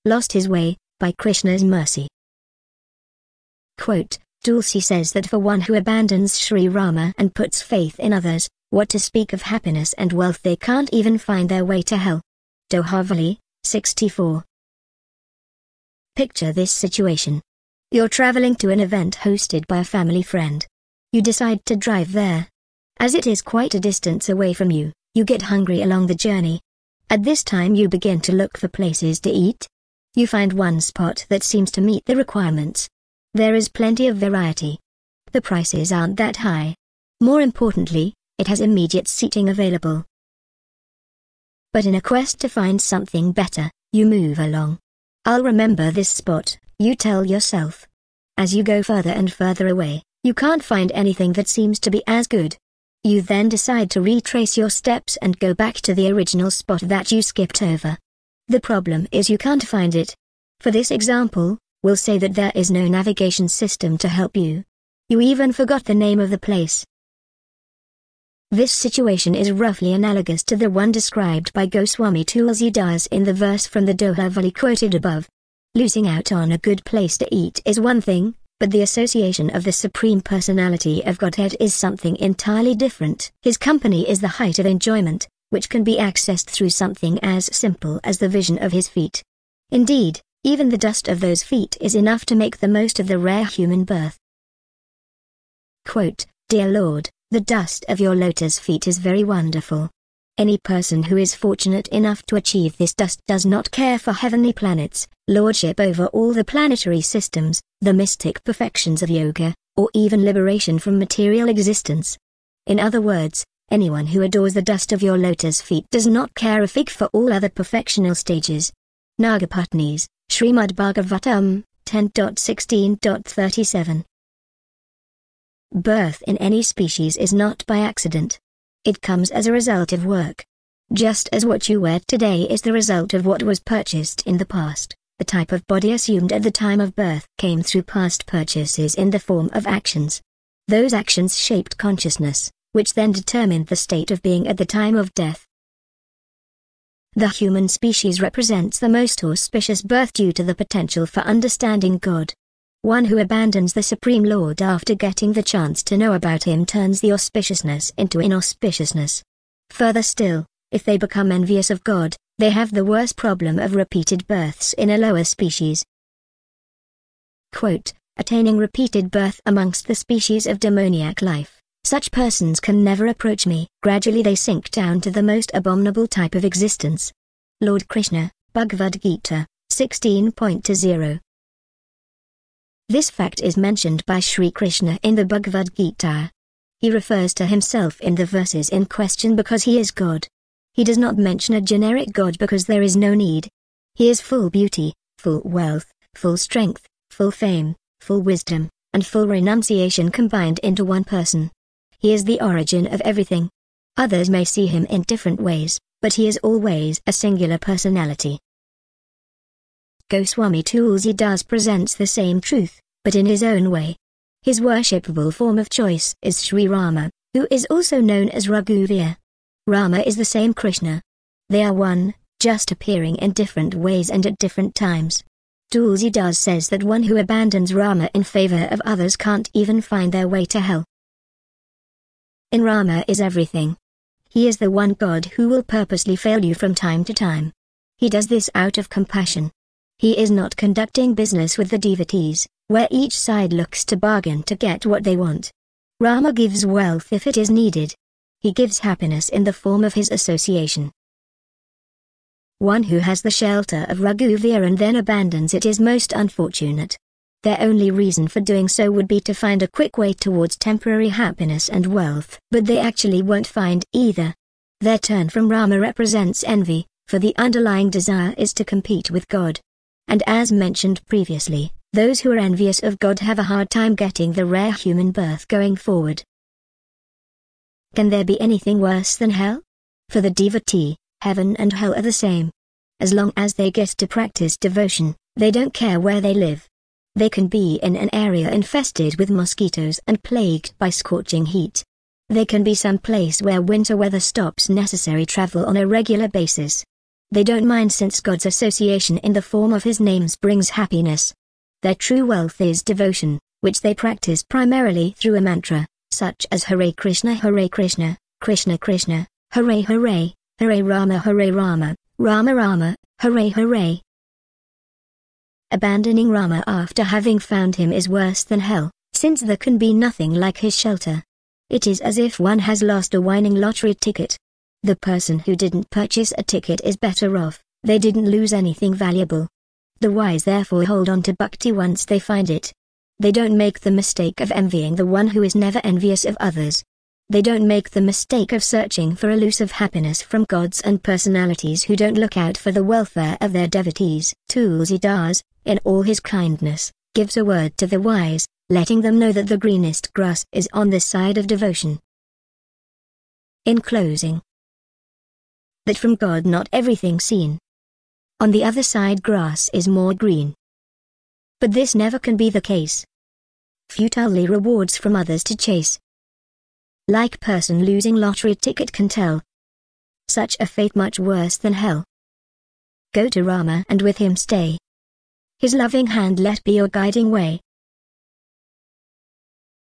lost his way, by Krishna's mercy. Quote, Tulsi says that for one who abandons Sri Rama and puts faith in others, what to speak of happiness and wealth, they can't even find their way to hell. Dohavali, 64. Picture this situation. You're traveling to an event hosted by a family friend. You decide to drive there. As it is quite a distance away from you, you get hungry along the journey. At this time you begin to look for places to eat. You find one spot that seems to meet the requirements. There is plenty of variety. The prices aren't that high. More importantly, it has immediate seating available. But in a quest to find something better, you move along. I'll remember this spot, you tell yourself. As you go further and further away, you can't find anything that seems to be as good. You then decide to retrace your steps and go back to the original spot that you skipped over. The problem is you can't find it. For this example, we'll say that there is no navigation system to help you. You even forgot the name of the place. This situation is roughly analogous to the one described by Goswami Tulsidas in the verse from the Dohavali quoted above. Losing out on a good place to eat is one thing, but the association of the Supreme Personality of Godhead is something entirely different. His company is the height of enjoyment, which can be accessed through something as simple as the vision of his feet. Indeed, even the dust of those feet is enough to make the most of the rare human birth. Quote, Dear Lord, the dust of your lotus feet is very wonderful. Any person who is fortunate enough to achieve this dust does not care for heavenly planets, lordship over all the planetary systems, the mystic perfections of yoga, or even liberation from material existence. In other words, anyone who adores the dust of your lotus feet does not care a fig for all other perfectional stages. Nagapatnis, Srimad Bhagavatam, 10.16.37. Birth in any species is not by accident. It comes as a result of work. Just as what you wear today is the result of what was purchased in the past, the type of body assumed at the time of birth came through past purchases in the form of actions. Those actions shaped consciousness, which then determined the state of being at the time of death. The human species represents the most auspicious birth due to the potential for understanding God. One who abandons the Supreme Lord after getting the chance to know about him turns the auspiciousness into inauspiciousness. Further still, if they become envious of God, they have the worse problem of repeated births in a lower species. Quote, attaining repeated birth amongst the species of demoniac life. Such persons can never approach me. Gradually they sink down to the most abominable type of existence. Lord Krishna, Bhagavad Gita, 16.20. This fact is mentioned by Sri Krishna in the Bhagavad Gita. He refers to himself in the verses in question because he is God. He does not mention a generic God because there is no need. He is full beauty, full wealth, full strength, full fame, full wisdom, and full renunciation combined into one person. He is the origin of everything. Others may see him in different ways, but he is always a singular personality. Goswami Tulsidas presents the same truth, but in his own way. His worshipable form of choice is Sri Rama, who is also known as Raghuvir. Rama is the same Krishna. They are one, just appearing in different ways and at different times. Tulsidas says that one who abandons Rama in favor of others can't even find their way to hell. In Rama is everything. He is the one God who will purposely fail you from time to time. He does this out of compassion. He is not conducting business with the devotees, where each side looks to bargain to get what they want. Rama gives wealth if it is needed. He gives happiness in the form of his association. One who has the shelter of Raghuvir and then abandons it is most unfortunate. Their only reason for doing so would be to find a quick way towards temporary happiness and wealth, but they actually won't find either. Their turn from Rama represents envy, for the underlying desire is to compete with God. And as mentioned previously, those who are envious of God have a hard time getting the rare human birth going forward. Can there be anything worse than hell? For the devotee, heaven and hell are the same. As long as they get to practice devotion, they don't care where they live. They can be in an area infested with mosquitoes and plagued by scorching heat. They can be some place where winter weather stops necessary travel on a regular basis. They don't mind since God's association in the form of his names brings happiness. Their true wealth is devotion, which they practice primarily through a mantra, such as Hare Krishna, Krishna Krishna, Hare Hare, Hare Rama, Rama Rama, Hare Hare. Abandoning Rama after having found him is worse than hell, since there can be nothing like his shelter. It is as if one has lost a winning lottery ticket. The person who didn't purchase a ticket is better off, they didn't lose anything valuable. The wise therefore hold on to bhakti once they find it. They don't make the mistake of envying the one who is never envious of others. They don't make the mistake of searching for elusive happiness from gods and personalities who don't look out for the welfare of their devotees. Tulsidas, in all his kindness, gives a word to the wise, letting them know that the greenest grass is on the side of devotion. In closing, that from God not everything seen. On the other side grass is more green. But this never can be the case. Futilely rewards from others to chase. Like person losing lottery ticket can tell. Such a fate much worse than hell. Go to Rama and with him stay. His loving hand let be your guiding way.